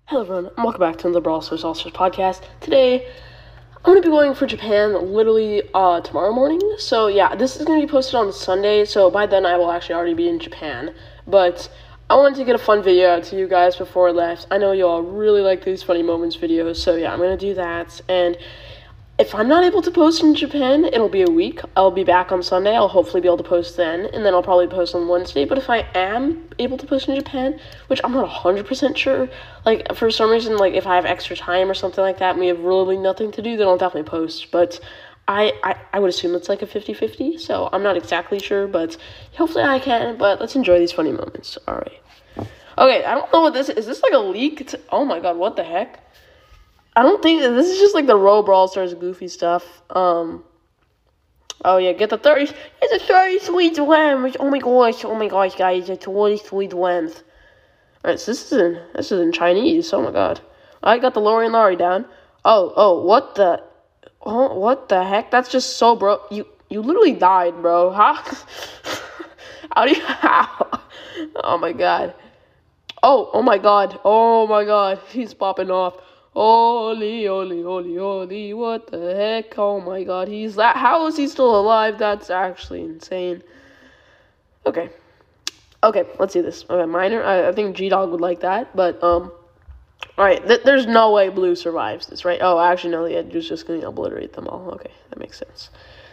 Hello everyone, and welcome back to the Brawl Stars All-Stars podcast. Today, I'm going to be going for Japan literally tomorrow morning. So yeah, this is going to be posted on Sunday, so by then I will actually already be in Japan. But I wanted to get a fun video out to you guys before I left. I know you all really like these funny moments videos, so yeah, I'm going to do that. And if I'm not able to post in Japan, it'll be a week. I'll be back on Sunday. I'll hopefully be able to post then, and then I'll probably post on Wednesday. But if I am able to post in Japan, which I'm not 100% sure, like, for some reason, like, if I have extra time or something like that, and we have really nothing to do, then I'll definitely post. But I would assume it's like a 50-50, so I'm not exactly sure, but hopefully I can. But let's enjoy these funny moments. All right. Okay, I don't know what this is. Is this like a leak? Oh my god, what the heck? I don't think this is just like the Row Brawl Stars goofy stuff. Oh yeah, get the 30. It's a 30 sweet lambs. Oh my gosh, guys, it's 20 sweet lambs. Alright, so this is in Chinese. Oh my god, I got the Lori and Laurie down. Oh, what the heck? That's just so bro. You literally died, bro. How? How? Oh my god. Oh my god. He's popping off. Holy, what the heck? Oh my god, how is he still alive? That's actually insane. Okay, let's see this. Okay, Miner, I think G-Dog would like that, but, alright, there's no way Blue survives this, right? Oh, actually, no, the Edge is just gonna obliterate them all. Okay, that makes sense.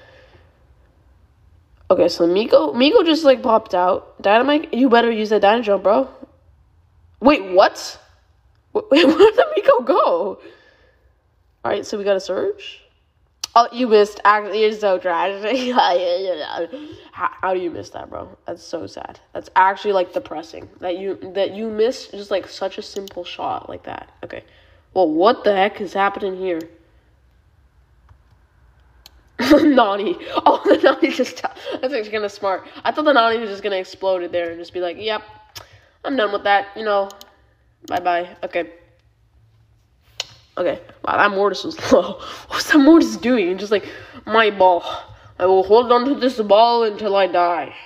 Okay, so Miko just, like, popped out. Dynamite, you better use that Dyna Jump, bro. Wait, what? Wait, where did Miko go? Alright, so we got a Surge. Oh, you missed. Actually, you're so trash. How do you miss that, bro? That's so sad. That's actually, like, depressing. That you missed just, like, such a simple shot like that. Okay. Well, what the heck is happening here? Nani. Oh, the Nani just... That's actually kind of smart. I thought the Nani was just going to explode it there and just be like, yep, I'm done with that, you know. Bye-bye. Okay. Wow, that Mortis was low. What's that Mortis doing? Just like, my ball. I will hold on to this ball until I die.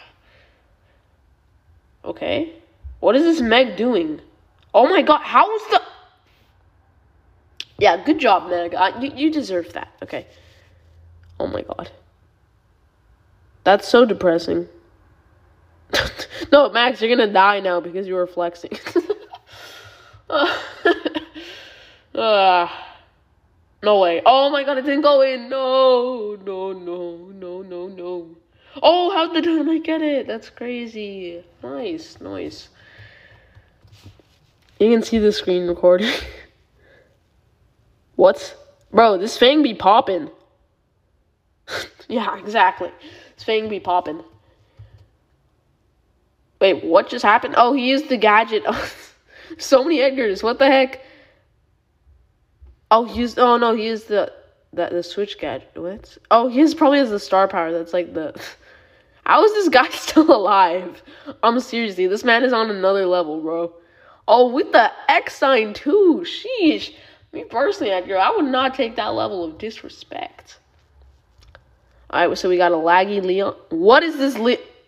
Okay. What is this Meg doing? Oh my god, how is the... Yeah, good job, Meg. You deserve that. Okay. Oh my god. That's so depressing. No, Max, you're gonna die now because you were flexing. No way. Oh my god, it didn't go in. No. Oh, how did I get it? That's crazy. Nice. You can see the screen recording. What? Bro, this Fang be popping. Yeah, exactly. This Fang be popping. Wait, what just happened? Oh, he used the gadget. So many Edgars. What the heck? Oh, he used the switch gadget. What? Oh, he probably has the star power. That's like the... How is this guy still alive? Seriously, this man is on another level, bro. Oh, with the X sign too. Sheesh. Me personally, Edgar, I would not take that level of disrespect. Alright, so we got a laggy Leon. What is this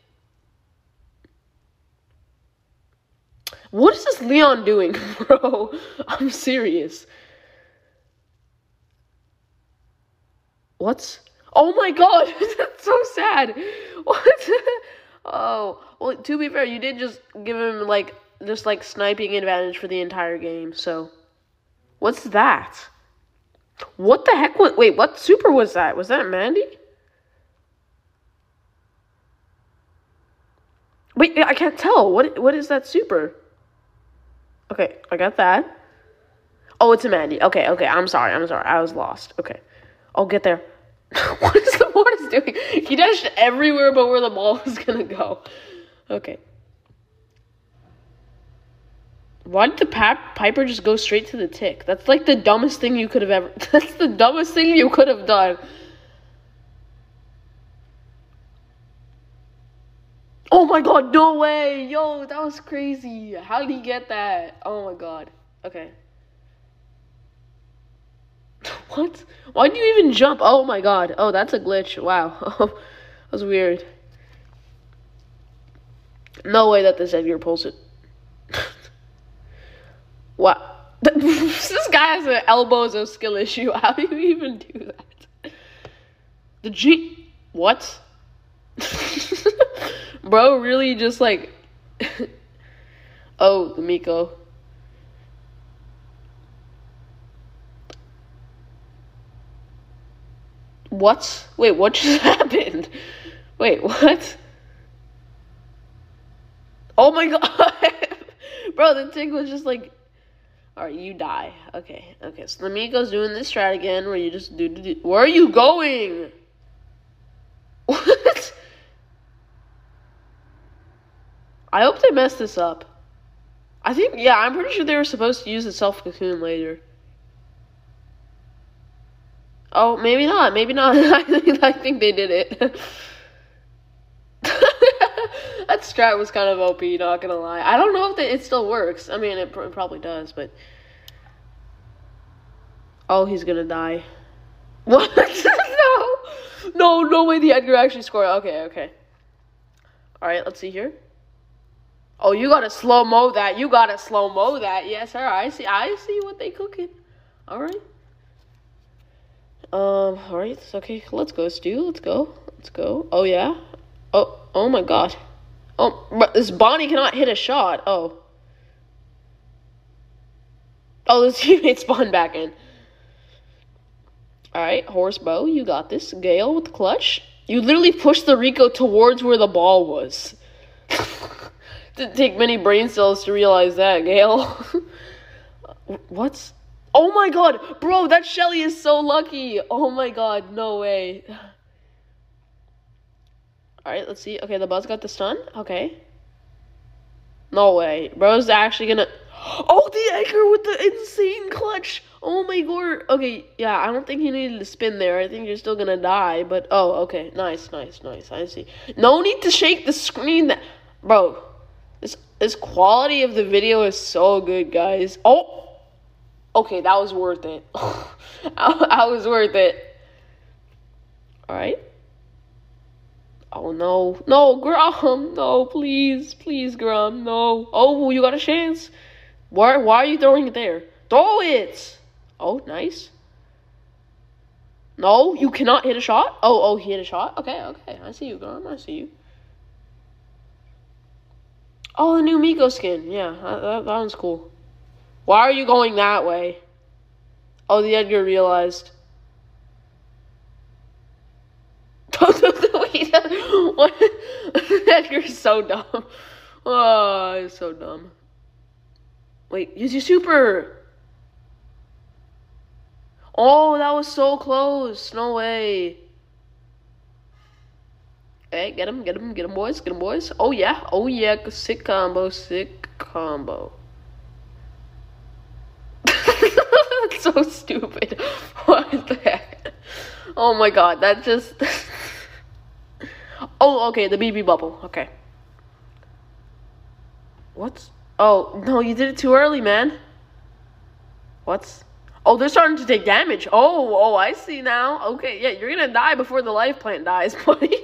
What is this Leon doing, bro? I'm serious. What? Oh my god, that's so sad. What? Oh, well, to be fair, you did just give him, like, sniping advantage for the entire game, so. What's that? What the heck? Wait, what super was that? Was that Mandy? Wait, I can't tell. What is that super? Okay, I got that. Oh, it's a Mandy. Okay, I'm sorry. I was lost. Okay. I'll get there. What is the Mortis doing? He dashed everywhere but where the ball was gonna go. Okay. Why did the Piper just go straight to the tick? That's like the dumbest thing you could have ever... That's the dumbest thing you could have done. Oh my god, no way! Yo, that was crazy. How did he get that? Oh my god. Okay. What? Why do you even jump? Oh my god. Oh, that's a glitch. Wow. That was weird. No way that this Edgar pulls it. What? guy has an elbows of skill issue. How do you even do that? The G... What? Bro, really just like... Oh, the Miko. What? Wait, what just happened? Wait, what? Oh my god! Bro, the tick was just like... Alright, you die. Okay, so the Miko's doing this strat again where you just do... Where are you going? What? I hope they messed this up. I think, yeah, I'm pretty sure they were supposed to use the self-cocoon later. Oh, maybe not. I think they did it. That strat was kind of OP, not gonna lie. I don't know if it still works. I mean, it probably does, but... Oh, he's gonna die. What? No way the Edgar actually scored. Okay. Alright, let's see here. Oh, you gotta slow-mo that. Yes, sir. I see what they cooking. Alright. Alright, okay. Let's go, Stu. Let's go. Oh, yeah. Oh my god. Oh, but this Bonnie cannot hit a shot. Oh, his teammate spawned back in. Alright, Horse Bow, you got this. Gale with the clutch. You literally pushed the Rico towards where the ball was. Didn't take many brain cells to realize that, Gale. What? Oh my god, bro, that Shelly is so lucky. Oh my god, no way. Alright, let's see. Okay, the Buzz got the stun. Okay. No way. Bro's actually gonna... Oh, the Edgar with the insane clutch. Oh my god. Okay, yeah, I don't think he needed to spin there. I think you're still gonna die, but... Oh, okay. Nice. I see. No need to shake the screen. Bro, this quality of the video is so good, guys. Oh! Okay, that was worth it. That was worth it. Alright. Oh, no, Grom, no, please, Grom, no. Oh, you got a chance. Why are you throwing it there? Throw it. Oh, nice. No, you cannot hit a shot. Oh, he hit a shot. Okay, I see you, Grom, I see you. Oh, the new Miko skin. Yeah, that one's cool. Why are you going that way? Oh, the Edgar realized. What? Edgar's so dumb. Oh, he's so dumb. Wait, use your super. Oh, that was so close. No way. Hey, get him, boys. Oh yeah, sick combo. That's so stupid. What the heck? Oh my god, that just... Oh, okay, the BB bubble. Okay. What? Oh, no, you did it too early, man. What? Oh, they're starting to take damage. Oh, I see now. Okay, yeah, you're gonna die before the life plant dies, buddy.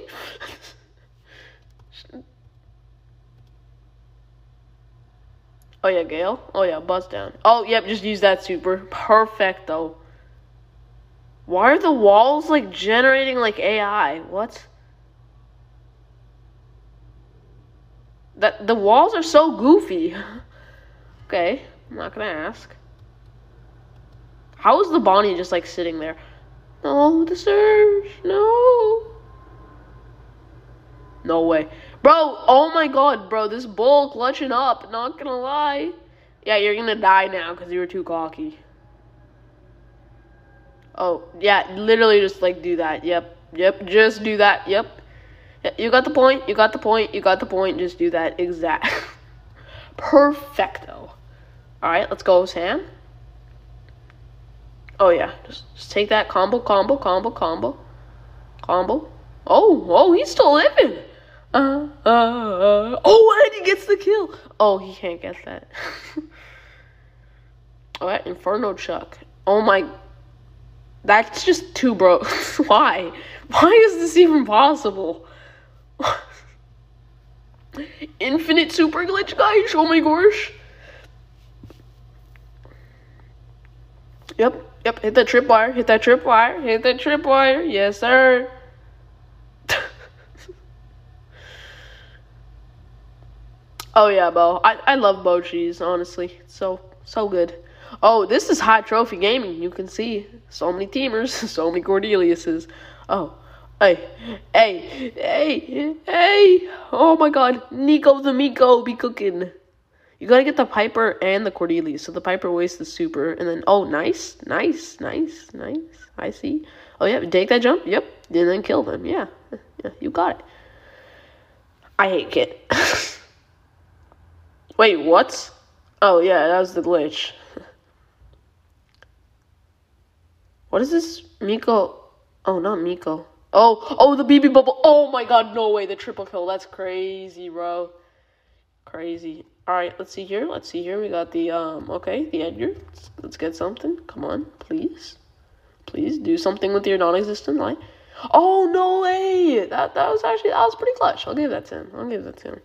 Oh, yeah, Gale. Oh, yeah, buzz down. Oh, yep, just use that super. Perfect, though. Why are the walls, like, generating, like, AI? What? The walls are so goofy. Okay, I'm not gonna ask. How is the Bonnie just, like, sitting there? No, the surge. No. No way. Bro, oh my god, bro, this bull clutching up, not gonna lie. Yeah, you're gonna die now because you were too cocky. Oh, yeah, literally just, like, do that. Yep, just do that. Yep. You got the point, just do that exact. Perfecto. Alright, let's go, Sam. Oh, yeah, just take that combo. Oh, he's still living. Oh, and he gets the kill. Oh, he can't get that. Alright, Inferno Chuck. Oh my, that's just too broke. Why is this even possible? Infinite super glitch, guys. Oh my gosh. Yep. Hit that tripwire. Hit that tripwire. Hit that tripwire. Yes, sir. Oh yeah, Bo. I love Bo cheese, honestly. It's so good. Oh, this is high trophy gaming. You can see so many teamers, so many Cordeliuses. Oh, hey! Oh my God, Nico the Miko be cooking. You gotta get the Piper and the Cordelius. So the Piper wastes the super, and then nice. I see. Oh yeah, take that jump. Yep, and then kill them. Yeah, you got it. I hate Kit. Wait, what? Oh yeah, that was the glitch. What is this? Miko? Oh, not Miko. Oh, the BB bubble. Oh my God, no way, the triple kill. That's crazy, bro. Crazy. All right, let's see here. We got the the Edgar. Let's get something. Come on, please do something with your non-existent line. Oh no way! That was pretty clutch. I'll give that to him.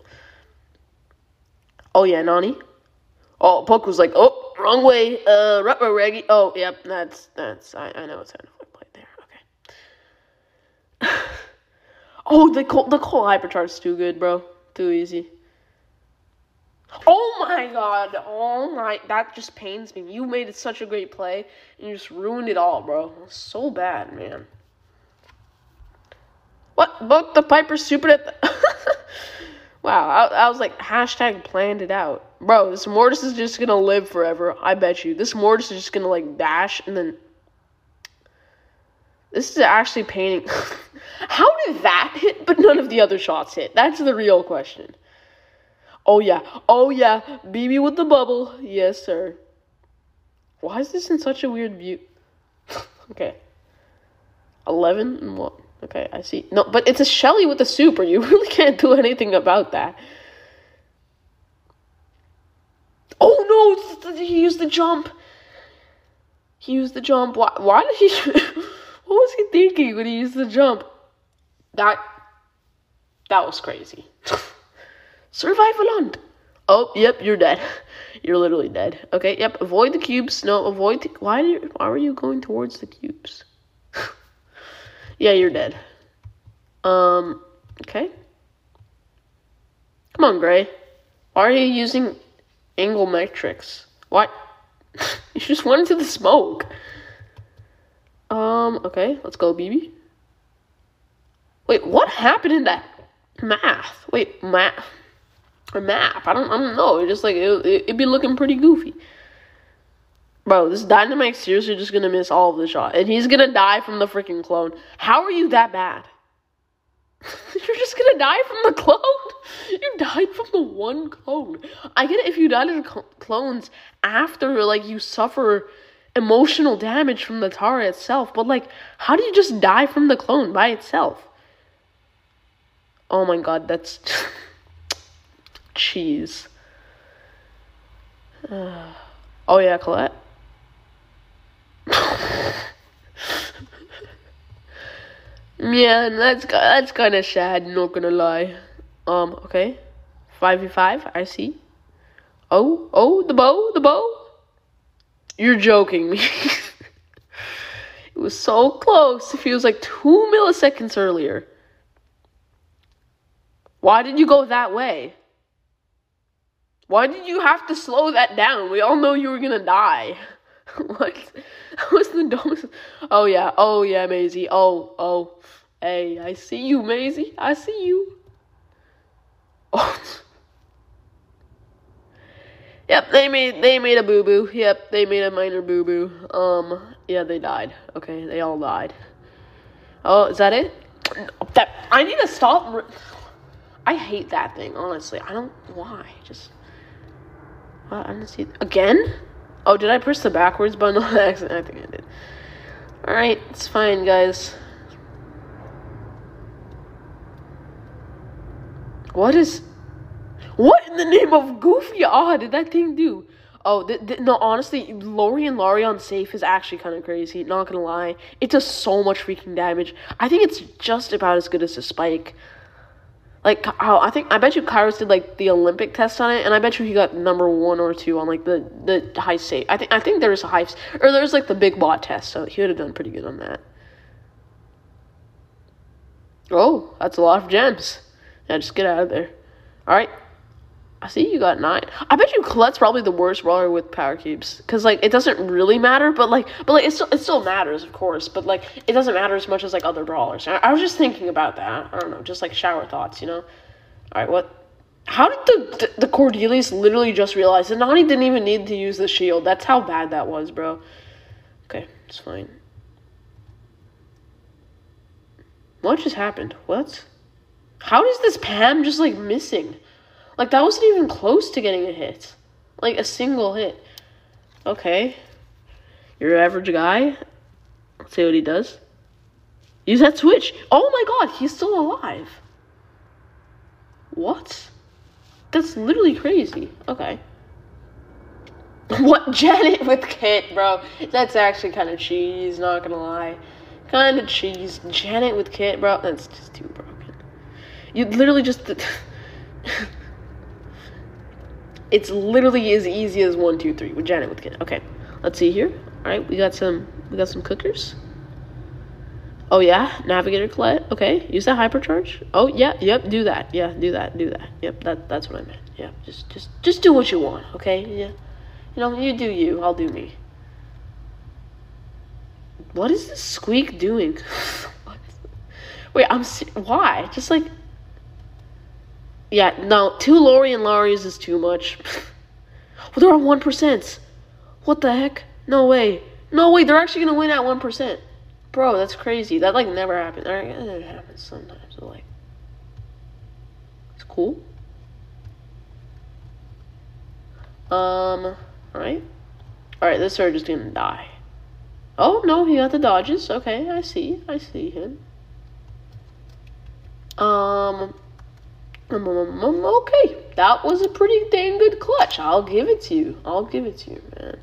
Oh yeah, Nani. Oh, Puck was like, oh, wrong way. Reggie. Oh, yep, that's. I know it's kind of played there. Okay. Oh, the Cole hypercharge's too good, bro. Too easy. Oh my God. That just pains me. You made it such a great play, and you just ruined it all, bro. So bad, man. What? Both the Piper supered at the... Wow, I was like, hashtag planned it out. Bro, this Mortis is just gonna live forever. I bet you. This Mortis is just gonna, like, dash, and then... This is actually painting... How did that hit, but none of the other shots hit? That's the real question. Oh, yeah. BB with the bubble. Yes, sir. Why is this in such a weird view? Okay. 11 and 1. Okay, I see. No, but it's a Shelly with the super. You really can't do anything about that. Oh, no! He used the jump. Why did he... What was he thinking when he used the jump? That was crazy. Survival hunt. Oh, yep, you're dead. You're literally dead. Okay, yep, avoid the cubes. No, avoid the... Why were you going towards the cubes? Yeah, you're dead. Okay. Come on, Gray. Why are you using angle metrics? What? You just went into the smoke. Okay, let's go, BB. Wait, what happened in that math? Wait, map. I don't know. It just like it'd be looking pretty goofy. Bro, this Dynamite seriously just gonna miss all of the shot. And he's gonna die from the freaking clone. How are you that bad? You're just gonna die from the clone? You died from the one clone. I get it if you died of the clones after, like, you suffer emotional damage from the Tara itself. But, like, how do you just die from the clone by itself? Oh my God, that's... Cheese. Oh yeah, Colette. Yeah, that's kind of sad, not gonna lie. Okay. 5v5, I see. Oh, the bow. You're joking me. It was so close. It feels like 2 milliseconds earlier. Why did you go that way? Why did you have to slow that down? We all know you were gonna die. What? That was the dumbest. Oh yeah, Maisie. Oh. Hey, I see you, Maisie. I see you. Oh. Yep, they made a boo-boo. Yep, they made a minor boo-boo. Yeah, they died. Okay, they all died. Oh, is that it? I need to stop. I hate that thing, honestly. I don't... Why? Just... I didn't see it. Again? Oh, did I press the backwards button on accident? I think I did. Alright, it's fine, guys. What in the name of Goofy did that thing do? Oh, no, honestly, Larion safe is actually kind of crazy, not gonna lie. It does so much freaking damage. I think it's just about as good as a Spike. Like, I bet you Kairos did like the Olympic test on it, and I bet you he got number 1 or 2 on like the high state. I think there's a high, or there's like the big bot test, so he would have done pretty good on that. Oh, that's a lot of gems. Yeah, just get out of there. All right. I see you got 9. I bet you Colette's probably the worst brawler with power cubes, because like it doesn't really matter, but it still matters, of course, but like it doesn't matter as much as like other brawlers. I was just thinking about that. I don't know, just like shower thoughts, you know. All right, what? How did the Cordelius literally just realize that Nani didn't even need to use the shield? That's how bad that was, bro. Okay, it's fine. What just happened? What? How is this Pam just like missing? Like, that wasn't even close to getting a hit. Like, a single hit. Okay. You're an average guy. Let's see what he does. Use that switch. Oh my god, he's still alive. What? That's literally crazy. Okay. What? Janet with Kit, bro. That's actually kind of cheese, not gonna lie. Kind of cheese. Janet with Kit, bro. That's just too broken. You literally just... It's literally as easy as 1, 2, 3 with Janet with Kit. Okay, let's see here. All right, we got some cookers. Oh yeah, Navigator Colette. Okay, use that hypercharge. Oh yeah, yep, do that. Yeah, do that. Yep, that's what I meant. Yeah, just do what you want. Okay, yeah, you know, you do you. I'll do me. What is this Squeak doing? What? Wait, why? Just like. Yeah, no, 2 Lori and Laurie's is too much. Well, they're on 1%. What the heck? No way. No way, they're actually gonna win at 1%. Bro, that's crazy. That, like, never happened. Alright, it happens sometimes, but, like... It's cool. Alright. Alright, this Surge is gonna die. Oh, no, he got the dodges. Okay, I see him. Okay, that was a pretty dang good clutch. I'll give it to you, man.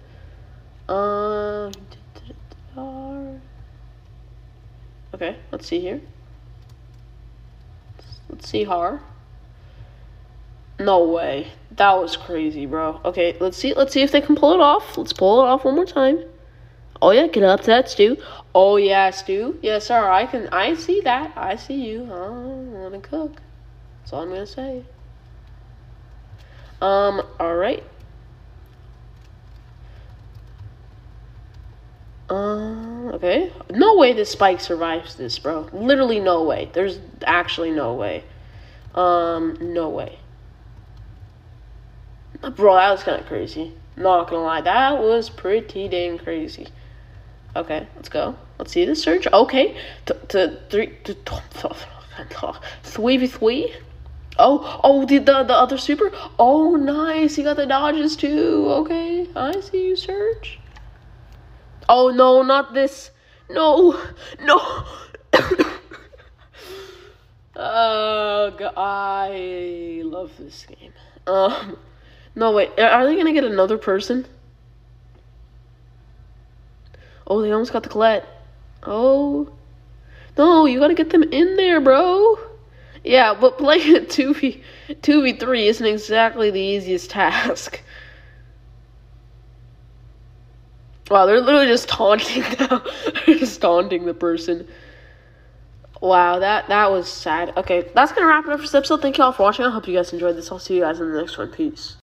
Okay, let's see here. Let's see Har. No way. That was crazy, bro. Okay, let's see if they can pull it off. Let's pull it off one more time. Oh yeah, get up to that, Stu. Oh yeah, Stu. Yes, sir. I see that. I see you. I wanna cook. That's all I'm gonna say. Alright. Okay. No way this Spike survives this, bro. Literally no way. There's actually no way. No way. Bro, that was kind of crazy. Not gonna lie. That was pretty dang crazy. Okay, let's go. Let's see this Surge. Okay. 3v3. Oh, the other super. Oh, nice. He got the dodges too. Okay, I see you, Surge. Oh no, not this. No. God, I love this game. No wait. Are they gonna get another person? Oh, they almost got the Colette. Oh. No, you gotta get them in there, bro. Yeah, but playing a 2v3 isn't exactly the easiest task. Wow, they're literally just taunting now. They're just taunting the person. Wow, that was sad. Okay, that's gonna wrap it up for this episode. Thank you all for watching. I hope you guys enjoyed this. I'll see you guys in the next one. Peace.